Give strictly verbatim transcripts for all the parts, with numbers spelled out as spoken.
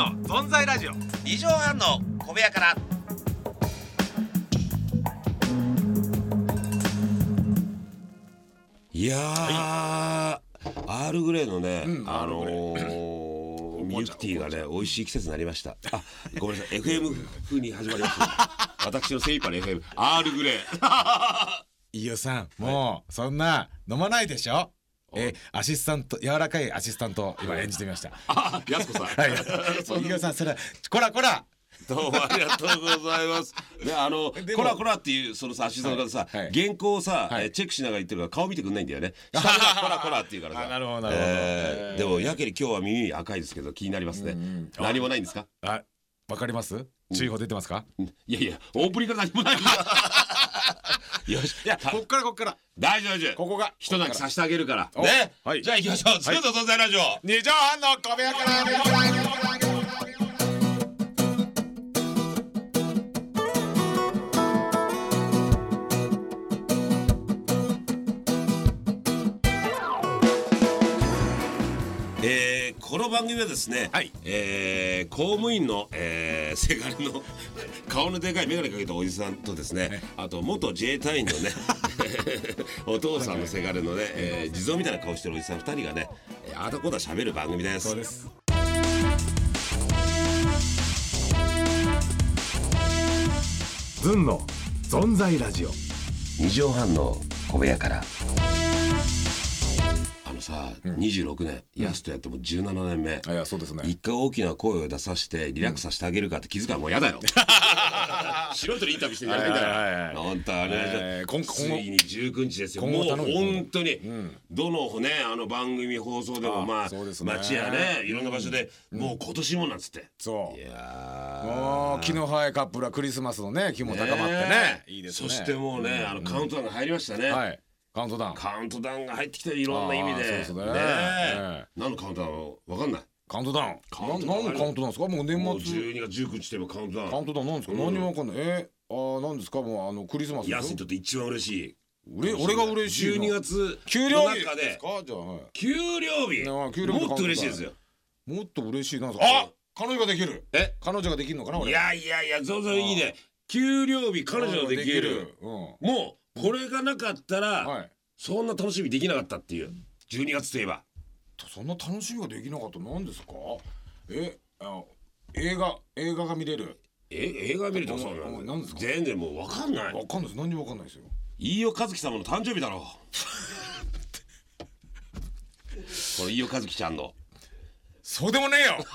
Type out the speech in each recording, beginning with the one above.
の存在ラジオ。 二畳半の小部屋から。いやー、はい、アールグレーのね、うん、あのー、ミルクティーがね美味しい季節になりました。あ、ごめんなさいエフエム 風に始まりました私の精一杯の エフエム アールグレー飯尾さん、もう、はい、そんな飲まないでしょ。えー、アシスタント、柔らかいアシスタント今演じてみました。 あ、やすこさん。 はい。飯尾さん、それこらこら。 どうもありがとうございます。ね、あのコラコラっていうそのさアシスタントがさ、はいはい、原稿をさ、はい、チェックしながら言ってるから顔見てくんないんだよね。下がコラコラって言うからさ。 なるほどなるほど。 えー、でもやけに今日は耳赤いですけど気になりますね。うんうん、何もないんですか？ あ、わかります？注意報出てますか？ うん、いやいやオープニングから何もない。よし、 いや、こっからこっから大丈夫大丈夫。 ここが人なんかさしてあげるからね。はい、じゃあ行きましょう。ずっと存在ラジオ二畳半の小部屋から。 えー、この番組はですね、はい、えー、公務員の、えー、せがれの顔のでかい眼鏡かけたおじさんとですね、はい、あと元自衛隊員のねお父さんのせがれのね、えー、地蔵みたいな顔してるおじさんふたりがね、ああだこだ喋る番組です。 そうです。ずんの存在ラジオ二畳半の小部屋から。さあ、うん、にじゅうろくねん、やすとやってもじゅうななねんめ、 うん、いやそうですね、 一回大きな声を出させてリラックスさせてあげるかって気づかもうやだよ素人にインタビューしてやりたいから本当あれ、ついにじゅうくにちですよ。もう本当に、うん、どのねあの番組放送でもまあ、ね、街やねいろんな場所で、うん、もう今年もなんつって、 そう、 いやもう気の早いカップルはクリスマスのね気も高まってね、いいですね。 そしてもうね、うん、あのカウントダウンが入りましたね、はい、 カウントダウンカウントダウンが入ってきていろんな意味で。そうですね。ね、何のカウントダウンわかんない。 カウントダウン。何のカウントダウンですか？もう年末。もうじゅうにがつじゅうくにちといえばカウントダウン。 カウントダウンなんですか？何もわかんない。えー、ああ何ですか？もうあのクリスマス。 やすにとって一番嬉しい。 俺俺が嬉しい。 じゅうにがつ給料日ですか？じゃあ給料日。もっと嬉しいですよ。 もっと嬉しいなんですか？あ、彼女ができる。 え？ 彼女ができるのかな？ いやいやいや、そうそういいね。給料日彼女ができる。もうこれがなかったら。そんな楽しみできなかったっていう。じゅうにがつといえばそんな楽しみができなかった。何ですか？え、あ、映画映画が見れる。 え、映画見るとそうなの。何ですか？全然もう分かんない。 分かんないです。何にも分かんないですよ。 飯尾和樹様の誕生日だろうこの飯尾和樹ちゃんの。 そうでもねえよ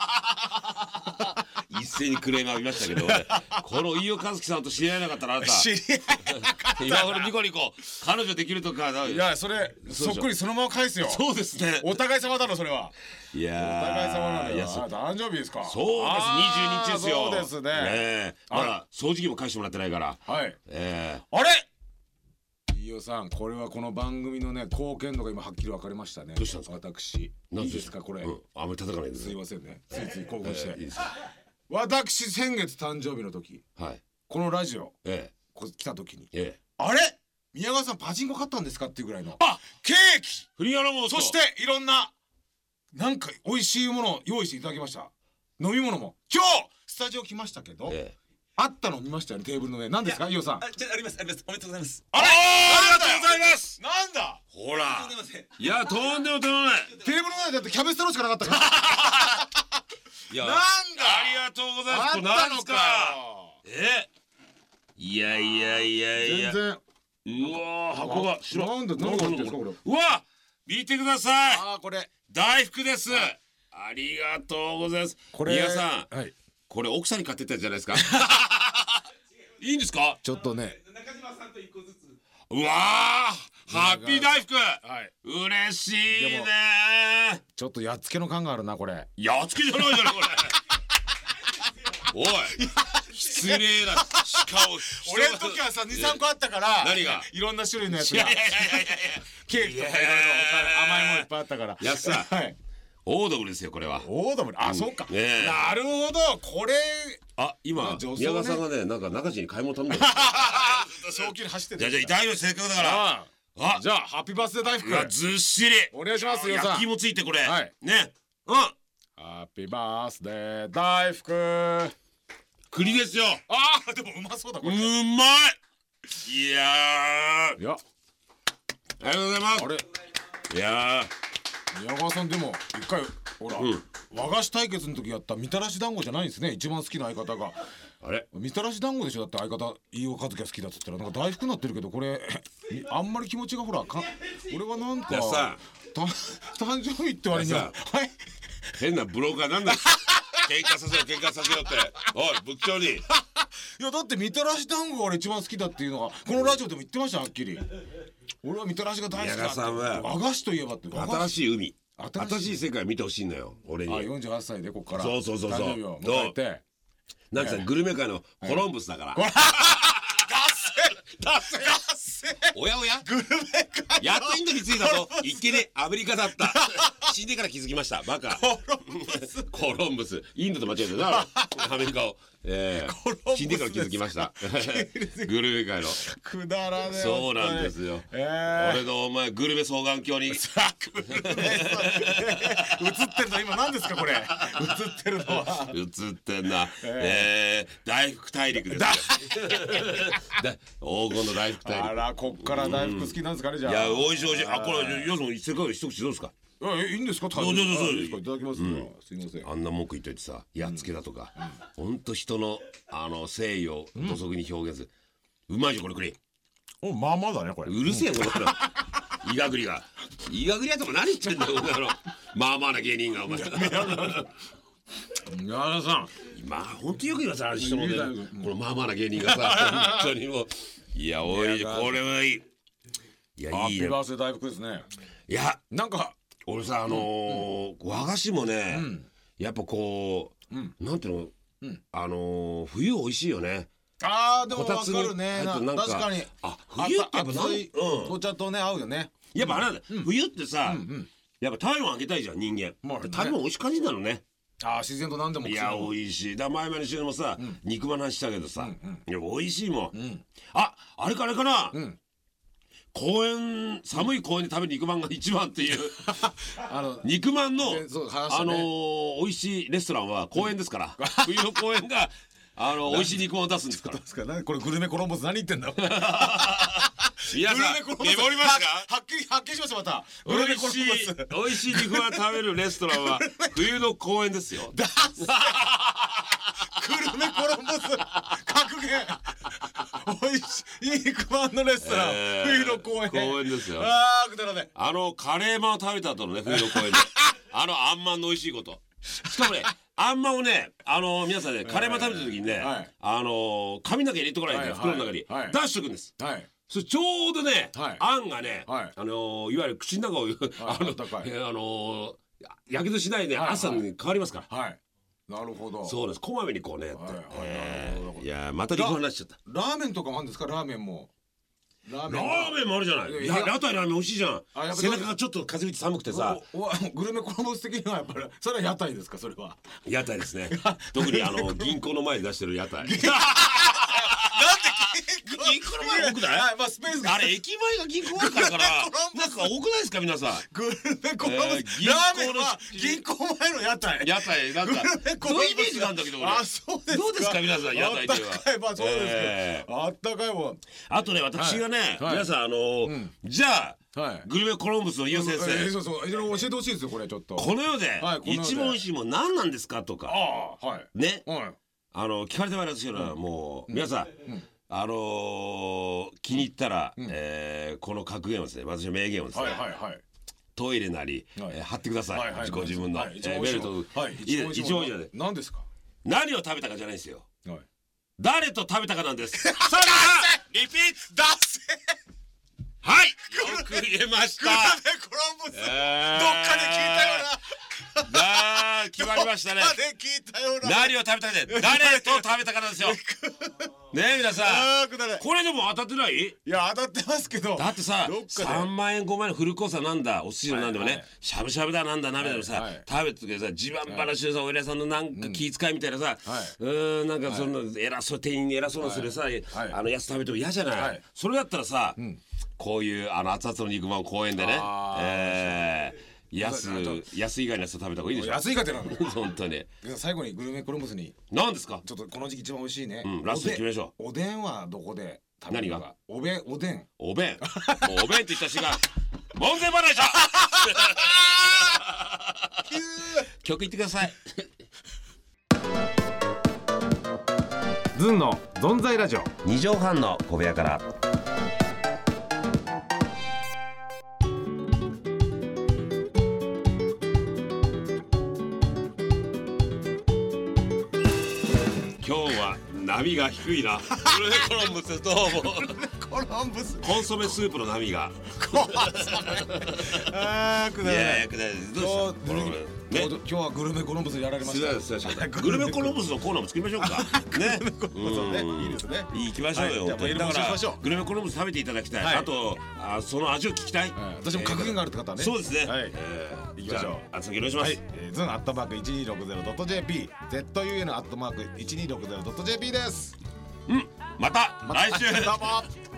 一斉にクレーム浴びましたけどこの飯尾和樹さんと知り合えなかったらあなた知り合えなかった今頃ニコニコ彼女できるとか。 いやそれそっくりそのまま返すよ。 そうですね。 お互い様だろそれは。いやお互い様なのよ。誕生日ですか？ そうです。にじゅうにちですよ。 そうですね。 まだ掃除機も返してもらってないから。 はい。ええ。あれ飯尾さん、これはこの番組のね貢献度が今はっきり分かりましたね。 どうしたんですか？ 私いいですかこれ。 あんまり叩かないで。 すいませんね。ついつい興奮して。私先月誕生日の時、このラジオ来た時に、あれ宮川さんパチンコ買ったんですかっていうぐらいのケーキ、 フリーアラモーそしていろんななんか美味しいものを用意していただきました。飲み物も今日スタジオ来ましたけどあったの見ましたよね。テーブルの上何ですか飯尾さん？ ありますあります。おめでとうございます。 あれありがとうございます。 なんだほらいやとんでもとんでもない。 テーブルの上だってキャベツ太郎しかなかったからいやなんだありがとうございます。 あったのか。 えいやいやいやいや全然。 うわ箱が白。 なんだ何が入ってるんですかこれ。 うわ見てください。 あこれ大福です。ありがとうございます。宮さんこれ奥さんに買ってったじゃないですかいいんですか？ ちょっとね中島さんと一個ずつ。 うわハッピー大福嬉しいね。 ちょっとやっつけの感があるなこれ。 やっつけじゃないじゃないこれおい失礼なしかも俺の時はさにさんこあったから何がいろんな種類のやつがいやいやいやいやケーキとかいろいろ甘いものいっぱいあったからやっさオードブルですよこれは。 オードブル。あそうかなるほどこれ。 あ今宮川さんがねなんか中地に買い物頼んでる早急に走ってる。 じゃあじゃあ痛いのせっかくだからあじゃあハッピーバースデー大福ずっしりお願いしますよ。 焼きもついてこれねうんハッピーバースデー大福栗ですよ。 あーでもうまそうだこれ。 うまい。いやいやありがとうございます。 あれいや宮川さんでも一回ほら、うん、和菓子対決の時やったみたらし団子じゃないんですね。一番好きな相方があれみたらし団子でしょ。だって相方飯尾和樹が好きだっつったらなんか大福になってるけどこれあんまり気持ちがほらか俺はなんかさ誕生日って割にははい変なブローカーなんだ喧嘩させよう喧嘩させようっておい部長にいやだってみたらし団子が俺一番好きだっていうのがこのラジオでも言ってましたはっきり。俺はみたらしが大好きだって。 宮川さんは和菓子といえばって新しい海新しい世界見てほしいのよ俺に。 あよんじゅうはっさいでこっからそうそうそうそう誕生日を迎えてなんかさグルメ界のコロンブスだから合戦合戦おやおやグルメ界やっとインドに着いたぞ一見ねアメリカだった死んでから気づきましたバカコロンブスコロンブスインドと間違えてなアメリカをえー、死んでから気づきましたグルメ界のくだらねえそうなんですよ、えー、俺のお前グルメ双眼鏡に映ってるの今何ですかこれ映ってるのは映ってんなえー、大福大陸ですよ黄金の大福大陸。 あらこっから大福好きなんですかねじゃあ。 いや美味しい美味しい。あこれよその世界一口どうですか。 えいいんですか。 どうぞどうぞいただきますよ。すいません。 あんな文句言っといてさやっつけだとか本当人のあの誠意を土足に表現するうまいじゃんこれ栗。 おまあまあだねこれ。 うるせえよこれイガグリがイガグリやとか何言ってんだよお前のまあまあな芸人がお前宮田さんまあ本当よく言いますあの人のねこのまあまあな芸人がさ本当にもういやおいこれはいいいやいいよ。ハッピーバースデー大福ですね。 いやなんか俺さあの和菓子もねやっぱこうなんていうのあの冬美味しいよね。 あーでも分かるね。確かにあ冬ってやっぱ熱い紅茶とね合うよね。 やっぱあれなんだ冬ってさやっぱ体温上げたいじゃん人間。体温美味しい感じなのね。 あ自然と何でも。 いや美味しい。だ前々の週もさ肉まん話したけどさいや美味しいもん。ああれかあれかな公園寒い公園で食べる肉まんが一番っていうあの肉まんのあの美味しいレストランは公園ですから冬の公園があの美味しい肉まんを出すんですから。 これグルメコロンボス何言ってんだ皆さんメモりますか。 はっきり発見しましたまた。 美味しい美味しい肉まん食べるレストランは冬の公園ですよ。 グルメコロンボス格言美味しい肉まんのレストラン冬の公園公園ですよ。 ああくだらね。 あのカレーまんを食べた後のね冬の公園であのあんまんの美味しいことしかもねあんまんをねあの皆さんねカレーまん食べた時にねあの髪の毛入れてこないで袋の中に出しとくんです。それちょうどねあんがねあのいわゆる口の中をあのやけどしないで朝に変わりますから。 なるほど。 そうです。こまめにこうねやっていやまた肉まん話しちゃった。 ラーメンとかもあるんですか。ラーメンもラーメンもあるじゃない。屋台ラーメン美味しいじゃん。背中がちょっと風吹いて寒くてさグルメコロンボス的にはやっぱりそれは屋台ですか。それは屋台ですね。特にあの銀行の前で出してる屋台。銀行の前多くない？ まあスペースがあれ駅前が銀行前からからなんか多くないですか皆さん。 グルメコロンボスラーメンは銀行前の屋台屋台なんかそういうイメージなんだけど俺。 あそうですか。 どうですか皆さん屋台では。 まあそうですか。あったかいもん。 あとね私がね皆さんあのじゃあグルメコロンブスの飯尾先生そうそう教えてほしいですよこれちょっと。 この世で一番美味しいもん何なんですかとかねあの聞かれてまいりますけどもう皆さんあのー、気に入ったら、うんえー、この格言をですね私の名言をですね、はいはいはい、トイレなり、はいえー、貼ってください、はいはい、ご自分の、はいえー、ベルト、はい、一応じゃね何ですか。 何を食べたかじゃないんですよ、はい、誰と食べたかなんです。さあリピート出せはいよく言えました。 グルメコロンボス、えー、どっかで聞いたようなあ決まりましたね。何を食べたかで誰と食べたかなんですよ。ねえ皆さんこれでも当たってない？いや当たってますけどだってささんまんえんごまんえんのフルコースはなんだお寿司のなんでもねしゃぶしゃぶだなんだ鍋だのさ食べててさ自慢話でさお偉いさんのなんか気遣いみたいなさうーんなんかそんな偉そう店員に偉そうなするさあのやつ食べても嫌じゃない。それだったらさこういうあの熱々の肉まんを公園でねえ安安以外のやつ食べた方がいいでしょ。 安以外ってなの本当に。 最後にグルメコロンブスに何ですか。 ちょっとこの時期一番美味しいね、 ラスト決めましょう。おでんはどこで食べるか。何がおべんおでんおべんもうおべんって言った瞬間門前払いじゃ曲言ってください。 ズンの存在ラジオに畳半の小部屋から。今日は波が低いな。グルメコロンブスどうも。 コロンブスコンソメスープの波が。 あーくだらない。いやいやくだらない。 どうしたね、今日はグルメコロンブスやられました。 グルメコロンブスのコーナーも作りましょうか。ね。 いいですね。 行きましょうよ。だからグルメコロンブス食べていただきたい。あとその味を聞きたい。 私も格言があるって方ね。 そうですね。 行きましょう。 あつ先お願いします。 ズンアットマークいちにーろくゼロドットジェーピー、ゼットユーエヌアットマークいちにーろくゼロドットジェーピーです。 うん。また来週。 どうも。